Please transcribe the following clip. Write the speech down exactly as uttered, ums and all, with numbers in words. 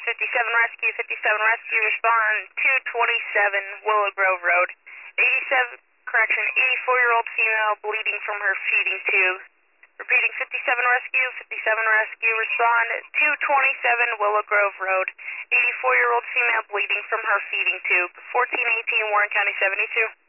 fifty-seven Rescue, fifty-seven Rescue, respond two twenty-seven Willow Grove Road. eighty-seven, correction, eighty-four-year-old female bleeding from her feeding tube. Repeating, fifty-seven Rescue, fifty-seven Rescue, respond two twenty-seven Willow Grove Road. eighty-four-year-old female bleeding from her feeding tube. fourteen eighteen Warren County seventy-two.